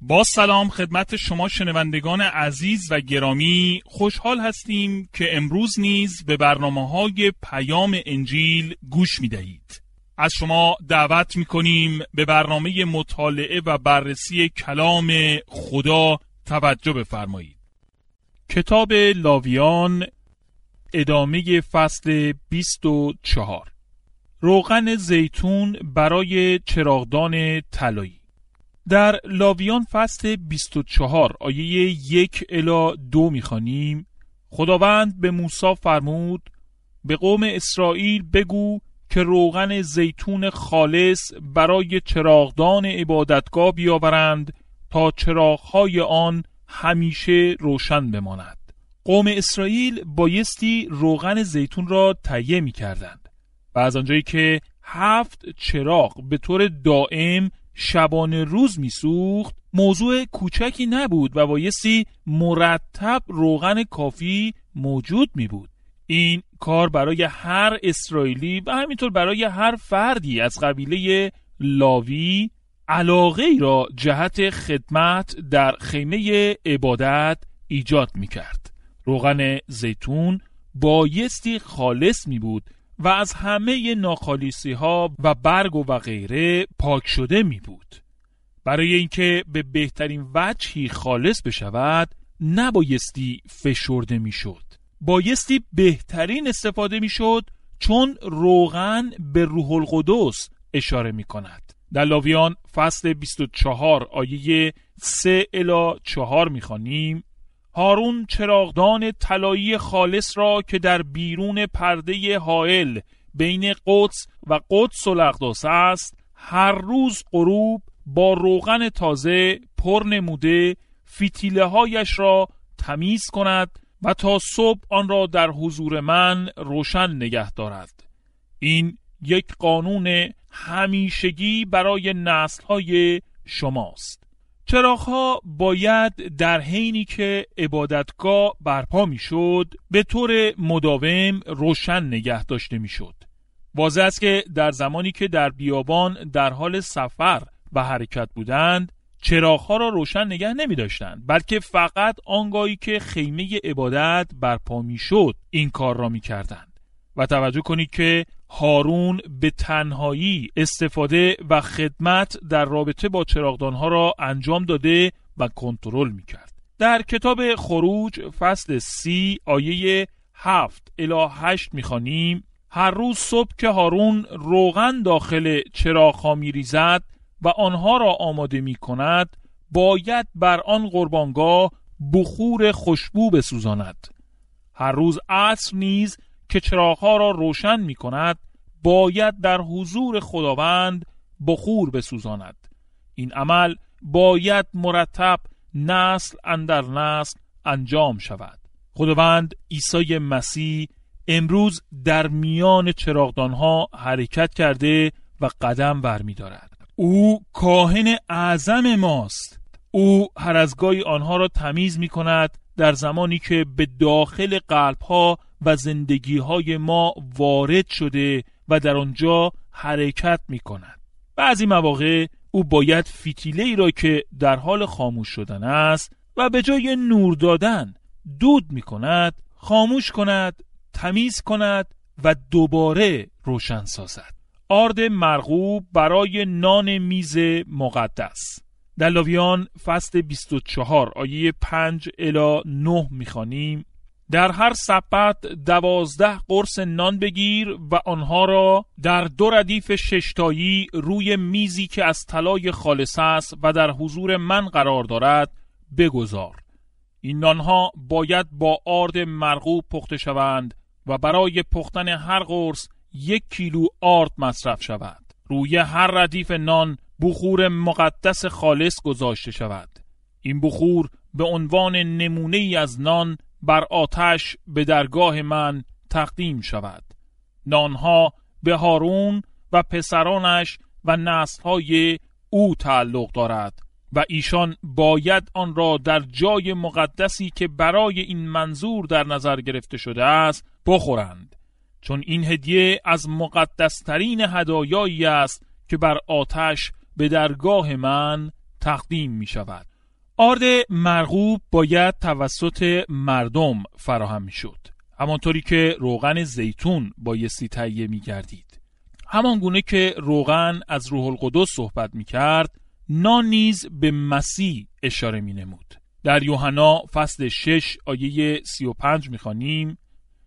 با سلام خدمت شما شنوندگان عزیز و گرامی، خوشحال هستیم که امروز نیز به برنامه‌های پیام انجیل گوش می‌دهید. از شما دعوت می‌کنیم به برنامه مطالعه و بررسی کلام خدا توجه بفرمایید. کتاب لاویان، ادامه فصل 24. روغن زیتون برای چراغدان طلایی. در لاویان فصل 24 آیه 1-2 می‌خوانیم: خداوند به موسی فرمود به قوم اسرائیل بگو که روغن زیتون خالص برای چراغدان عبادتگاه بیاورند تا چراغ‌های آن همیشه روشن بماند. قوم اسرائیل بایستی روغن زیتون را تهیه می‌کردند و از آنجایی که 7 چراغ به طور دائم شبانه روز میسوخت، موضوع کوچکی نبود و بایستی مرتب روغن کافی موجود می بود. این کار برای هر اسرائیلی و همینطور برای هر فردی از قبیله لاوی علاقه‌ای را جهت خدمت در خیمه عبادت ایجاد می کرد. روغن زیتون بایستی خالص می بود و از همه ناخالصی ها و برگ و غیره پاک شده می بود. برای اینکه به بهترین وجهی خالص بشود نبایستی فشرده می شد، بایستی بهترین استفاده می شد، چون روغن به روح القدس اشاره می کند. در لاویان فصل 24 آیه 3-4 می خوانیم: هارون چراغدان طلایی خالص را که در بیرون پرده حائل بین قدس و قدس الاقداس است، هر روز غروب با روغن تازه پر نموده فتیله هایش را تمیز کند و تا صبح آن را در حضور من روشن نگه دارد. این یک قانون همیشگی برای نسل‌های شماست. چراغ‌ها باید در حینی که عبادتگاه برپا می‌شد به طور مداوم روشن نگه داشته می‌شد. واضح است که در زمانی که در بیابان در حال سفر و حرکت بودند، چراغ‌ها را روشن نگه نمی‌داشتند، بلکه فقط آنگاهی که خیمه عبادت برپا می‌شد این کار را می‌کردند. و توجه کنید که هارون به تنهایی استفاده و خدمت در رابطه با چراغدانها را انجام داده و کنترل می‌کرد. در کتاب خروج فصل 30 آیه 7-8 می‌خوانیم: هر روز صبح که هارون روغن داخل چراغ‌ها می‌ریزد و آنها را آماده می‌کند، باید بر آن قربانگاه بخور خوشبو بسوزاند. هر روز عصر نیز که چراغ‌ها را روشن می‌کند، باید در حضور خداوند بخور بسوزاند. این عمل باید مرتب نسل اندر نسل انجام شود. خداوند عیسی مسیح امروز در میان چراغدانها حرکت کرده و قدم برمی‌دارد. او کاهن اعظم ماست. او هر از گاهی آنها را تمیز می‌کند در زمانی که به داخل قلب‌ها و زندگی‌های ما وارد شده و در آنجا حرکت می‌کند. بعضی مواقع او باید فتیله‌ای را که در حال خاموش شدن است و به جای نور دادن دود می‌کند، خاموش کند، تمیز کند و دوباره روشن سازد. آرد مرغوب برای نان میز مقدس. در لاویان فصل 24 آیه 5-9 می‌خوانیم: در هر سبت 12 قرص نان بگیر و آنها را در 2 ردیف 6 تایی روی میزی که از طلای خالص است و در حضور من قرار دارد بگذار. این نانها باید با آرد مرغوب پخته شوند و برای پختن هر قرص 1 کیلو آرد مصرف شود. روی هر ردیف نان بخور مقدس خالص گذاشته شود. این بخور به عنوان نمونه‌ای از نان بر آتش به درگاه من تقدیم شود. نانها به هارون و پسرانش و نسل‌های او تعلق دارد و ایشان باید آن را در جای مقدسی که برای این منظور در نظر گرفته شده است بخورند، چون این هدیه از مقدسترین هدایایی است که بر آتش به درگاه من تقدیم می شود. آرد مرغوب باید توسط مردم فراهم میشد، همانطوری که روغن زیتون بایستی تهیه می‌گردید. همان گونه که روغن از روح القدس صحبت می‌کرد، نان نیز به مسیح اشاره می‌نمود. در یوحنا فصل 6 آیه 35 می‌خوانیم: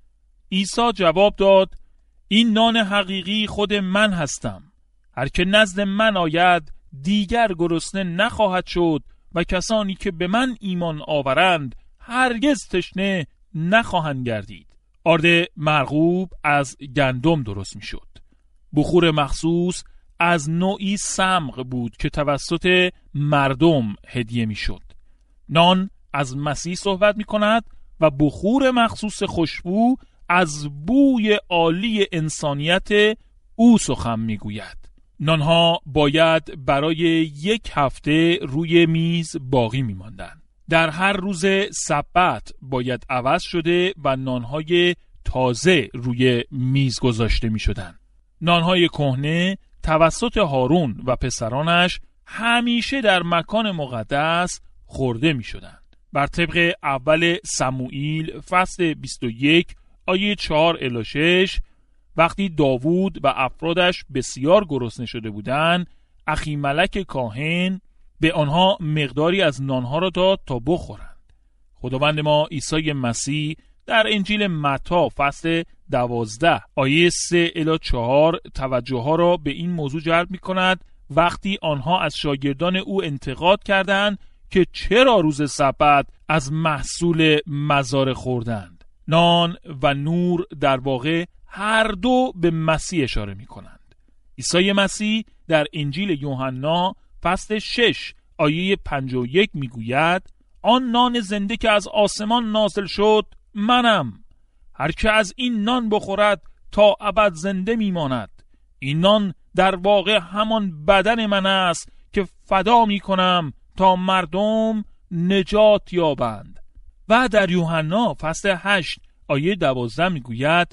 عیسی جواب داد: این نان حقیقی خود من هستم. هر که نزد من آید دیگر گرسنه نخواهد شد و کسانی که به من ایمان آورند هرگز تشنه نخواهند گردید. آرد مرغوب از گندم درست می شد. بخور مخصوص از نوعی سمغ بود که توسط مردم هدیه می شد. نان از مسیح صحبت می کند و بخور مخصوص خوشبو از بوی عالی انسانیت او سخن می گوید. نانها باید برای 1 هفته روی میز باقی می ماندن. در هر روز سبت باید عوض شده و نانهای تازه روی میز گذاشته می شدن. نانهای کهنه توسط هارون و پسرانش همیشه در مکان مقدس خورده می شدن. بر طبق اول سموئیل فصل 21 آیه 4-6، وقتی داوود و افرادش بسیار گرسنه شده بودند، اخیملک کاهن به آنها مقداری از نانها را داد تا بخورند. خداوند ما عیسی مسیح در انجیل متی فصل 12 آیه 3-4 توجه ها را به این موضوع جلب می کند. وقتی آنها از شاگردان او انتقاد کردند که چرا روز سبت از محصول مزارع خوردند. نان و نور در واقع هر دو به مسیح اشاره می کنند. عیسی مسیح در انجیل یوحنا فصل 6 آیه 51 می گوید: آن نان زنده که از آسمان نازل شد منم. هر که از این نان بخورد تا ابد زنده می ماند. این نان در واقع همان بدن من است که فدا می کنم تا مردم نجات یابند. و در یوحنا فصل 8 آیه 12 می گوید: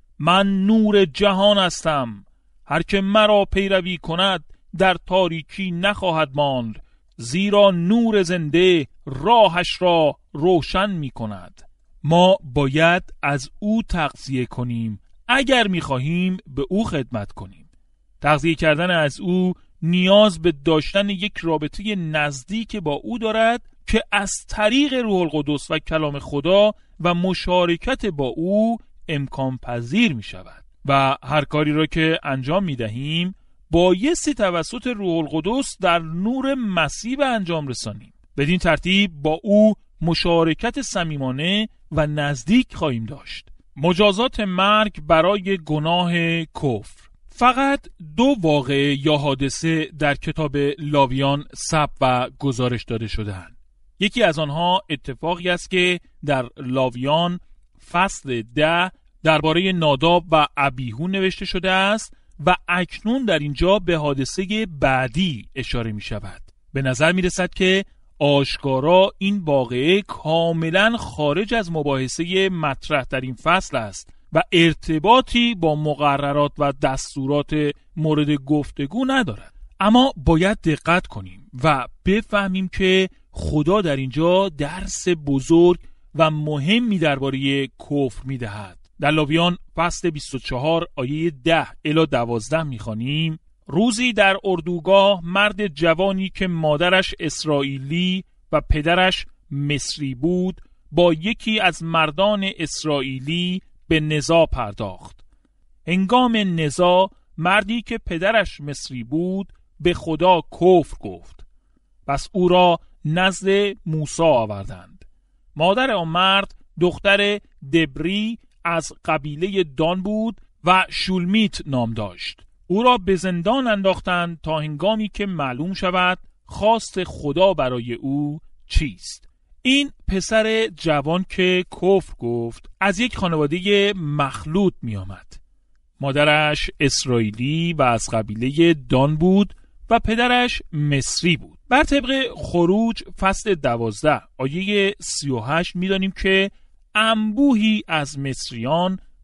من نور جهان هستم. هر که مرا پیروی کند در تاریکی نخواهد ماند، زیرا نور زنده راهش را روشن می کند. ما باید از او تغذیه کنیم اگر می خواهیم به او خدمت کنیم. تغذیه کردن از او نیاز به داشتن یک رابطه نزدیک با او دارد که از طریق روح القدس و کلام خدا و مشارکت با او امکان پذیر می شود و هر کاری را که انجام می دهیم بایستی توسط روح القدس در نور مسیح به انجام رسانیم. بدین ترتیب با او مشارکت صمیمانه و نزدیک خواهیم داشت. مجازات مرگ برای گناه کفر. فقط 2 واقعه یا حادثه در کتاب لاویان ثبت و گزارش داده شده‌اند. یکی از آنها اتفاقی است که در لاویان فصل 10 درباره ناداب و ابیهو نوشته شده است و اکنون در اینجا به حادثه بعدی اشاره می شود. به نظر می رسد که آشکارا این واقعه کاملا خارج از مباحثه مطرح در این فصل است و ارتباطی با مقررات و دستورات مورد گفتگو ندارد. اما باید دقت کنیم و بفهمیم که خدا در اینجا درس بزرگ و مهمی درباره کفر می‌دهد. در لاویان فصل 24 آیه 10-12 می‌خوانیم: روزی در اردوگاه مرد جوانی که مادرش اسرائیلی و پدرش مصری بود با یکی از مردان اسرائیلی به نزاع پرداخت. هنگام نزاع مردی که پدرش مصری بود به خدا کفر گفت. پس او را نزد موسی آوردند. مادر آن مرد دختر دبری از قبیله دان بود و شولمیت نام داشت. او را به زندان انداختند تا هنگامی که معلوم شود خواست خدا برای او چیست. این پسر جوان که کفر گفت از یک خانواده مخلوط می آمد. مادرش اسرائیلی و از قبیله دان بود و پدرش مصری بود. بر طبق خروج فصل 12 آیه 38 می دانیم که انبوهی از مصریان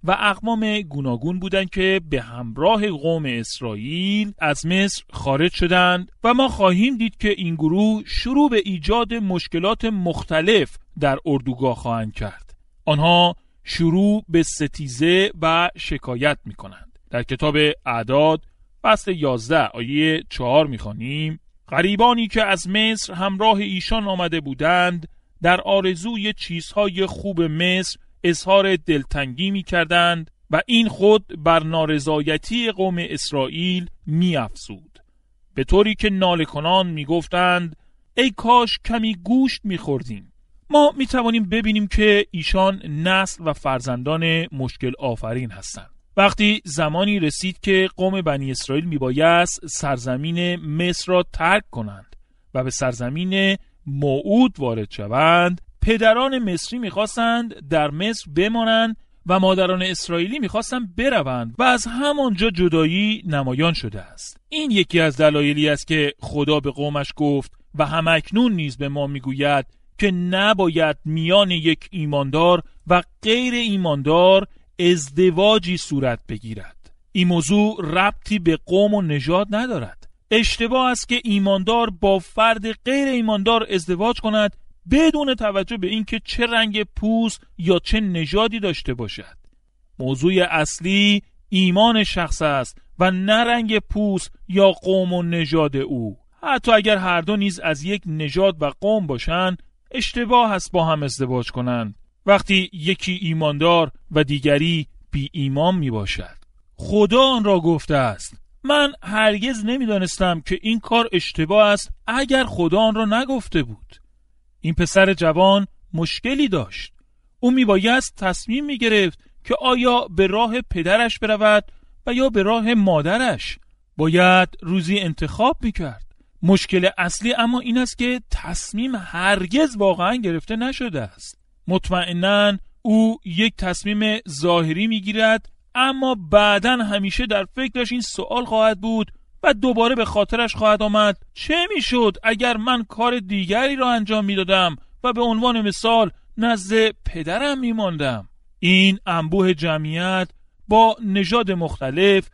و اقوام گوناگون بودند که به همراه قوم اسرائیل از مصر خارج شدند و ما خواهیم دید که این گروه شروع به ایجاد مشکلات مختلف در اردوگاه خواهند کرد. آنها شروع به ستیزه و شکایت می کنند. در کتاب اعداد فصل 11 آیه 4 می خوانیم: غریبانی که از مصر همراه ایشان آمده بودند در آرزوی چیزهای خوب مصر اظهار دلتنگی می کردند و این خود بر نارضایتی قوم اسرائیل می افزود، به طوری که ناله کنان می گفتند ای کاش کمی گوشت می خوردیم. ما می توانیم ببینیم که ایشان نسل و فرزندان مشکل آفرین هستند. وقتی زمانی رسید که قوم بنی اسرائیل می بایست سرزمین مصر را ترک کنند و به سرزمین موعود وارد شوند، پدران مصری می‌خواستند در مصر بمانند و مادران اسرائیلی می‌خواستند بروند و از همانجا جدایی نمایان شده است. این یکی از دلایلی است که خدا به قومش گفت و همکنون نیز به ما میگوید که نباید میان یک ایماندار و غیر ایماندار ازدواجی صورت بگیرد. این موضوع ربطی به قوم و نژاد ندارد. اشتباه است که ایماندار با فرد غیر ایماندار ازدواج کند بدون توجه به اینکه چه رنگ پوست یا چه نژادی داشته باشد. موضوع اصلی ایمان شخص است و نه رنگ پوست یا قوم و نژاد او. حتی اگر هر دو نیز از یک نژاد و قوم باشند، اشتباه است با هم ازدواج کنند وقتی یکی ایماندار و دیگری بی ایمان می باشد. خدا آن را گفته است. من هرگز نمیدانستم که این کار اشتباه است اگر خدا آن را نگفته بود. این پسر جوان مشکلی داشت. او میبایست تصمیم میگرفت که آیا به راه پدرش برود و یا به راه مادرش. باید روزی انتخاب میکرد. مشکل اصلی اما این است که تصمیم هرگز واقعا گرفته نشده است. مطمئناً او یک تصمیم ظاهری میگیرد، اما بعداً همیشه در فکرش این سوال خواهد بود و دوباره به خاطرش خواهد آمد چه میشد اگر من کار دیگری را انجام میدادم و به عنوان مثال نزد پدرم میماندم. این انبوه جمعیت با نژاد مختلف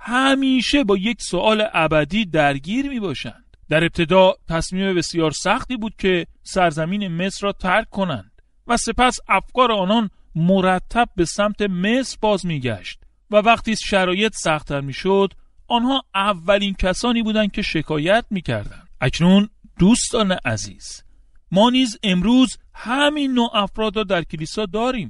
همیشه با یک سوال ابدی درگیر میباشند. در ابتدا تصمیم بسیار سختی بود که سرزمین مصر را ترک کنند و سپس افکار آنان مرتب به سمت مصر باز میگشت و وقتی شرایط سخت‌تر میشد آنها اولین کسانی بودند که شکایت میکردند. اکنون دوستان عزیز، ما نیز امروز همین نوع افراد را در کلیسا داریم.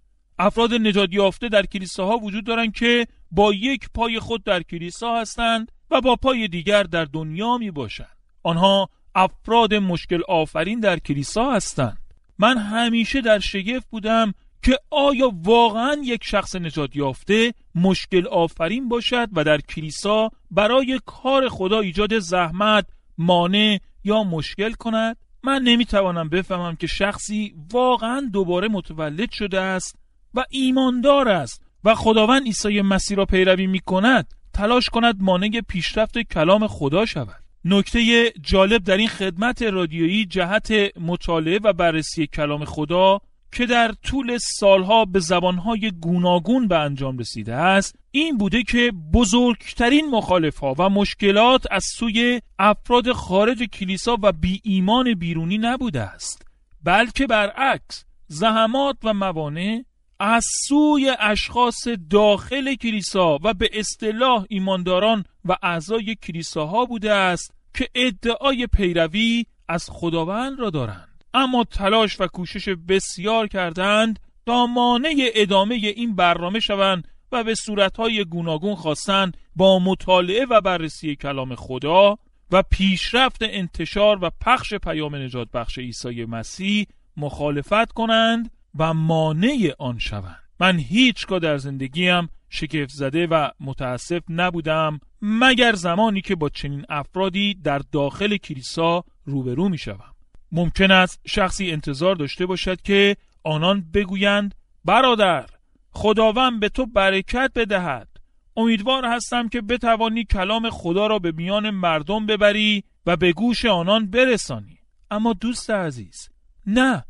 افراد نجات یافته در کلیساها وجود دارند که با یک پای خود در کلیسا هستند و با پای دیگر در دنیا می باشند. آنها افراد مشکل آفرین در کلیسا هستند. من همیشه در شگفت بودم که آیا واقعا یک شخص نجات یافته مشکل آفرین باشد و در کلیسا برای کار خدا ایجاد زحمت، مانع یا مشکل کند؟ من نمیتوانم بفهمم که شخصی واقعا دوباره متولد شده است و ایماندار است و خداوند عیسی مسیح را پیروی میکند تلاش کند مانع پیشرفت کلام خدا شود. نکته جالب در این خدمت رادیویی جهت مطالعه و بررسی کلام خدا که در طول سالها به زبانهای گوناگون به انجام رسیده است این بوده که بزرگترین مخالفها و مشکلات از سوی افراد خارج کلیسا و بی ایمان بیرونی نبوده است، بلکه برعکس زحمات و موانع از سوی اشخاص داخل کلیسا و به اصطلاح ایمانداران و اعضای کلیساها بوده است که ادعای پیروی از خداوند را دارند، اما تلاش و کوشش بسیار کردند تا مانع ادامه این برنامه شوند و به صورتهای گوناگون خواستند با مطالعه و بررسی کلام خدا و پیشرفت انتشار و پخش پیام نجات بخش عیسی مسیح مخالفت کنند و مانع آن شوند. من هیچگاه در زندگیم شگفت زده و متاسف نبودم مگر زمانی که با چنین افرادی در داخل کلیسا روبرو می شوم. ممکن است شخصی انتظار داشته باشد که آنان بگویند برادر خداوند به تو برکت بدهد، امیدوار هستم که بتوانی کلام خدا را به میان مردم ببری و به گوش آنان برسانی. اما دوست عزیز، نه،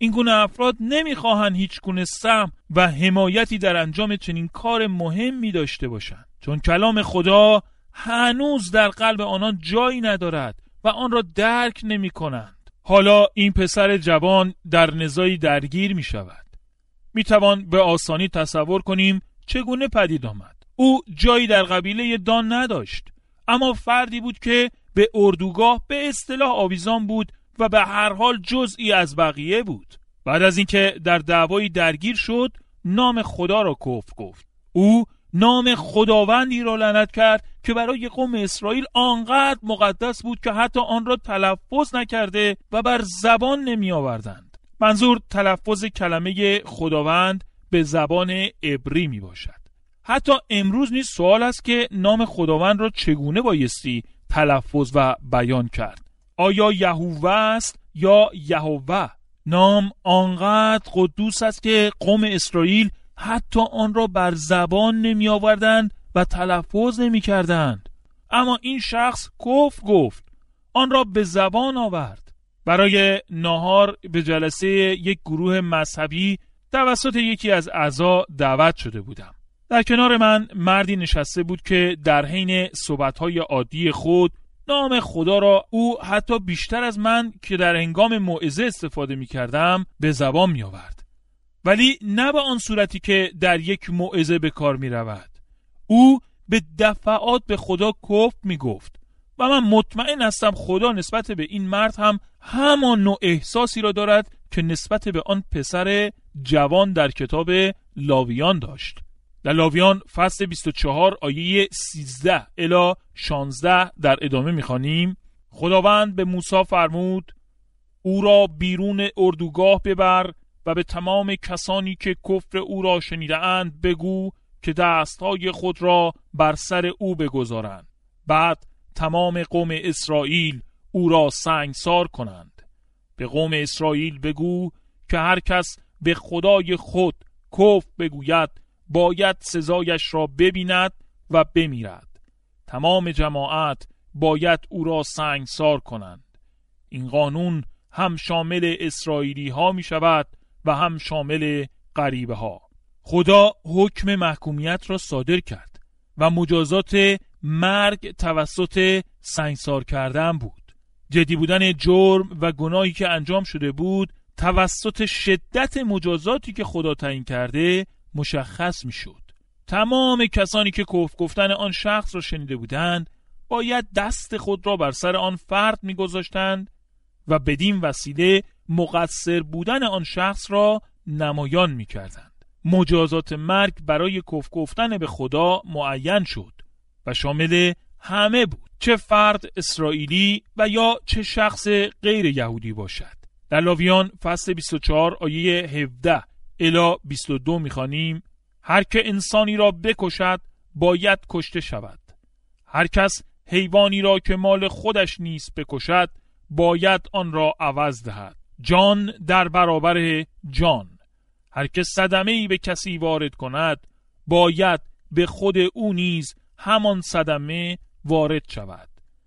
این گونه افراد نمیخواهند هیچ گونه سهم و حمایتی در انجام چنین کار مهمی داشته باشند، چون کلام خدا هنوز در قلب آنان جایی ندارد و آن را درک نمی کنند. حالا این پسر جوان در نزاعی درگیر می شود. می توان به آسانی تصور کنیم چگونه پدید آمد. او جایی در قبیله دان نداشت، اما فردی بود که به اردوگاه به اصطلاح آویزان بود و به هر حال جزئی از بقیه بود. بعد از اینکه در دعوایی درگیر شد، نام خدا را کفر گفت. او نام خداوندی را لعنت کرد که برای قوم اسرائیل آنقدر مقدس بود که حتی آن را تلفظ نکرده و بر زبان نمی آوردند. منظور تلفظ کلمه خداوند به زبان عبری می باشد. حتی امروز نیز سوال است که نام خداوند را چگونه بایستی تلفظ و بیان کرد. آیا یهوه است یا یهوه؟ نام آنقدر قدوس است که قوم اسرائیل حتی آن را بر زبان نمی آوردند و تلفظ نمی کردند. اما این شخص کفر گفت، آن را به زبان آورد. برای ناهار به جلسه یک گروه مذهبی توسط یکی از اعضا دعوت شده بودم. در کنار من مردی نشسته بود که در حین صحبت‌های عادی خود نام خدا را او حتی بیشتر از من که در هنگام موعظه استفاده می‌کردم به زبان می‌آورد، ولی نه به آن صورتی که در یک موعظه به کار می‌رود. او به دفعات به خدا کفر می‌گفت و من مطمئن هستم خدا نسبت به این مرد هم همان نوع احساسی را دارد که نسبت به آن پسر جوان در کتاب لاویان داشت. در لاویان فصل 24 آیه 13 الی 16 در ادامه می‌خوانیم: خداوند به موسی فرمود او را بیرون اردوگاه ببر و به تمام کسانی که کفر او را شنیده‌اند بگو که دستهای خود را بر سر او بگذارند. بعد تمام قوم اسرائیل او را سنگسار کنند. به قوم اسرائیل بگو که هر کس به خدای خود کفر بگوید باید سزایش را ببیند و بمیرد. تمام جماعت باید او را سنگسار کنند. این قانون هم شامل اسرائیلی ها می شود و هم شامل غریبه ها. خدا حکم محکومیت را صادر کرد و مجازات مرگ توسط سنگسار کردن بود. جدی بودن جرم و گناهی که انجام شده بود توسط شدت مجازاتی که خدا تعیین کرده مشخص می شد. تمام کسانی که کفر گفتن آن شخص را شنیده بودند باید دست خود را بر سر آن فرد می گذاشتند و بدین وسیله مقصر بودن آن شخص را نمایان می کردند. مجازات مرگ برای کفر گفتن به خدا معین شد و شامل همه بود، چه فرد اسرائیلی و یا چه شخص غیر یهودی باشد. در لاویان فصل 24 آیه 17 الی 22 می‌خوانیم: هر که انسانی را بکشد باید کشته شود. هر کس حیوانی را که مال خودش نیست بکشد باید آن را عوض دهد. جان در برابر جان. هر که صدمه‌ای به کسی وارد کند باید به خود او نیز همان صدمه وارد شود.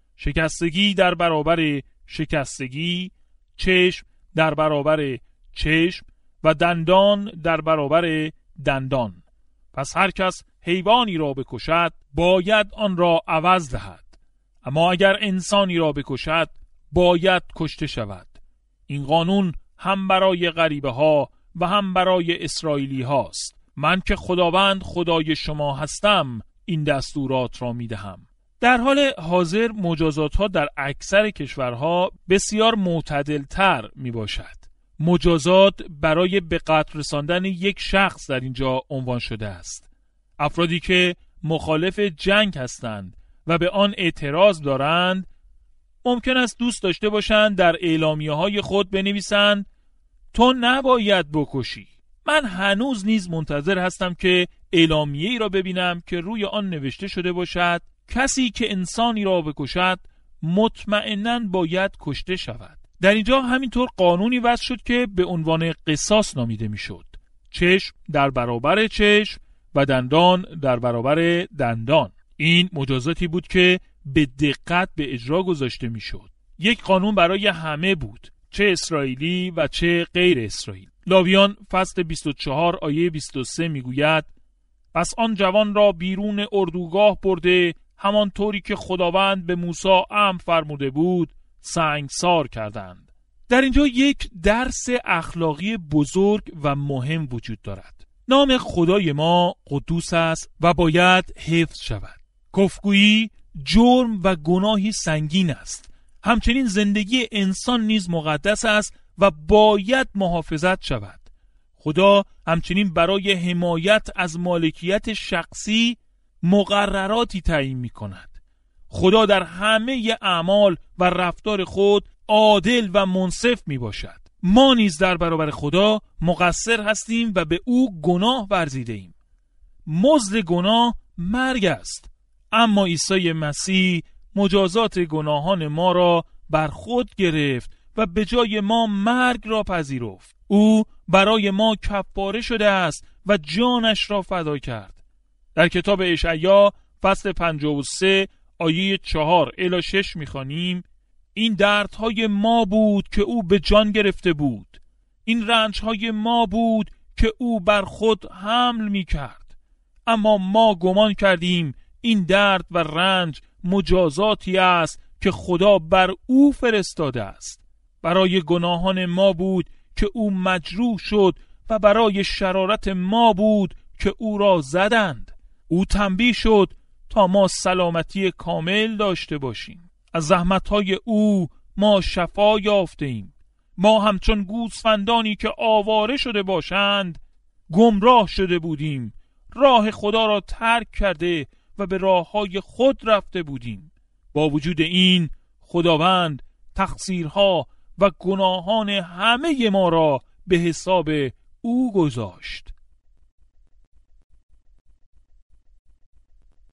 شکستگی در برابر شکستگی، چشم در برابر چشم و دندان در برابر دندان. پس هر کس حیوانی را بکشد باید آن را عوض دهد، اما اگر انسانی را بکشد باید کشته شود. این قانون هم برای غریبه ها و هم برای اسرائیلی هاست. من که خداوند خدای شما هستم این دستورات را می دهم. در حال حاضر مجازات ها در اکثر کشورها بسیار معتدل تر می باشد. مجازات برای به قتل رساندن یک شخص در اینجا عنوان شده است. افرادی که مخالف جنگ هستند و به آن اعتراض دارند ممکن است دوست داشته باشند در اعلامیه های خود بنویسند تو نباید بکشی. من هنوز نیز منتظر هستم که اعلامیه ای را ببینم که روی آن نوشته شده باشد کسی که انسانی را بکشد مطمئناً باید کشته شود. در اینجا همینطور قانونی وضع شد که به عنوان قصاص نامیده میشد. چشم در برابر چشم و دندان در برابر دندان. این مجازاتی بود که به دقت به اجرا گذاشته میشد. یک قانون برای همه بود، چه اسرائیلی و چه غیر اسرائیل. لاویان فصل 24 آیه 23 میگوید: پس آن جوان را بیرون اردوگاه برده، همانطوری که خداوند به موسی امر فرموده بود سنگسار کردند. در اینجا یک درس اخلاقی بزرگ و مهم وجود دارد. نام خدای ما قدوس است و باید حفظ شود. کفرگویی جرم و گناهی سنگین است. همچنین زندگی انسان نیز مقدس است و باید محافظت شود. خدا همچنین برای حمایت از مالکیت شخصی مقرراتی تعیین می کند. خدا در همه اعمال و رفتار خود عادل و منصف می باشد. ما نیز در برابر خدا مقصر هستیم و به او گناه ورزیده ایم. مزد گناه مرگ است، اما عیسی مسیح مجازات گناهان ما را بر خود گرفت و به جای ما مرگ را پذیرفت. او برای ما کفاره شده است و جانش را فدا کرد. در کتاب اشعیا فصل 53 آیه 4 الی 6 می‌خوانیم: این دردهای ما بود که او به جان گرفته بود، این رنجهای ما بود که او بر خود حمل می‌کرد. اما ما گمان کردیم این درد و رنج مجازاتی است که خدا بر او فرستاده است. برای گناهان ما بود که او مجروح شد و برای شرارت ما بود که او را زدند. او تنبیه شد تا ما سلامتی کامل داشته باشیم. از زحمتهای او ما شفا یافته ایم. ما همچون گوسفندانی که آواره شده باشند گمراه شده بودیم، راه خدا را ترک کرده و به راههای خود رفته بودیم. با وجود این خداوند تقصیرها و گناهان همه ما را به حساب او گذاشت.